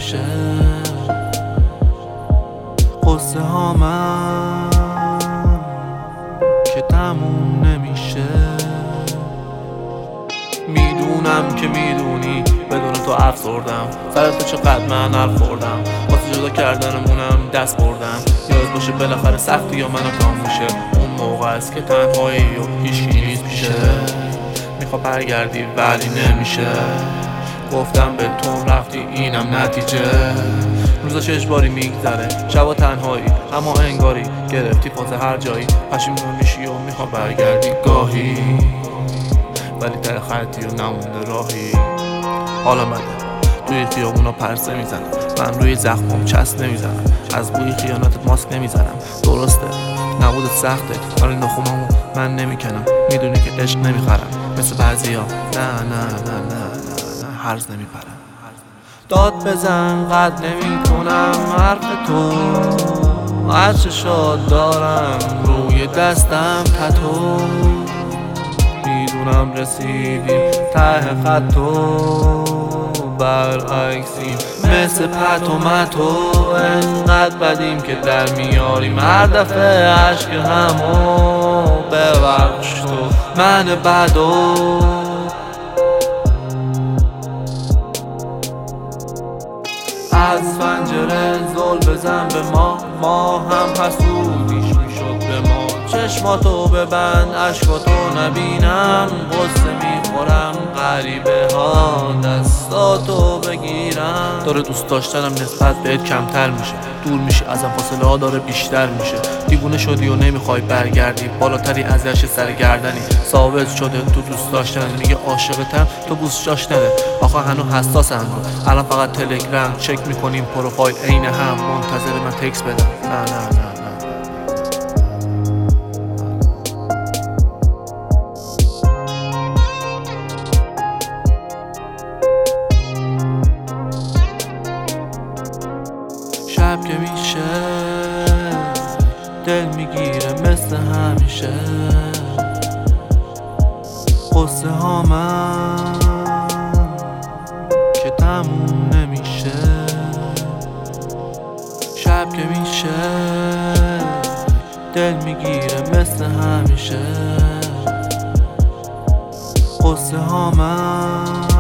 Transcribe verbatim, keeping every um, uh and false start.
نمیشه، قصه هامم که تموم نمیشه. میدونم که میدونی بدون تو افسردم، سر تو چقدر من حرف خوردم، واسه جدا کردنمونم دست بردم. یاد باشه بالاخره سختی یا منو کام میشه، اون موقع است که تنهایی و هیچکی نیست پیشه. میخوا برگردی ولی نمیشه، گفتم به تو رفتی اینم نتیجه. روزا چشباری میگذره، شبا تنهایی، اما انگاری گرفتی فاز هر جایی. پشیمون میشی و میخوا برگردی گاهی، ولی ته خطی و نمونده راهی. حالا من توی خیابونا پرسه میزنم، من روی زخمم چسب نمیزنم، از بوی خیانتت ماسک نمیزنم. درسته نبودت سخته، ولی نخونمو من نمیکنم. میدونی که عشق نمیخرم مثل بعضیا، نه نه نه نه نه هرز نمیپرم. داد بزن قد نمی کنم حرف تو، هرچه شاد دارم روی دستم تتو. میدونم رسیدیم ته خط و برعکسیم مثل پت و متو. انقدر بدیم که در میاریم هر دفعه عشق همو. ببخش تو من بدو، از پنجره زل بزن به ما، ما هم حسودیش میشد به ما. چشماتو ببند عشقاتو نبینم، غصه میخورم غریبه ها دستاتو بگیرم. داره دوست داشتنم نسبت بهت کمتر میشه، دور میشی ازم فاصله ها داره بیشتر میشه. دیوونه شدی و نمیخوای برگردی، بالاتری از عرش سرگردنی. ثابت شده تو دوست داشتن، میگه عاشقتم تو بوس جاش نده. آخه هنو حساسم، الان فقط تلگرام چک میکنیم پروفایل عین هم، منتظر من تکس بدم. نه نه نه نه شب که میشه دل میگیره مثل همیشه، قصه هامم که تموم نمیشه. شب که میشه دل میگیره مثل همیشه، قصه هامم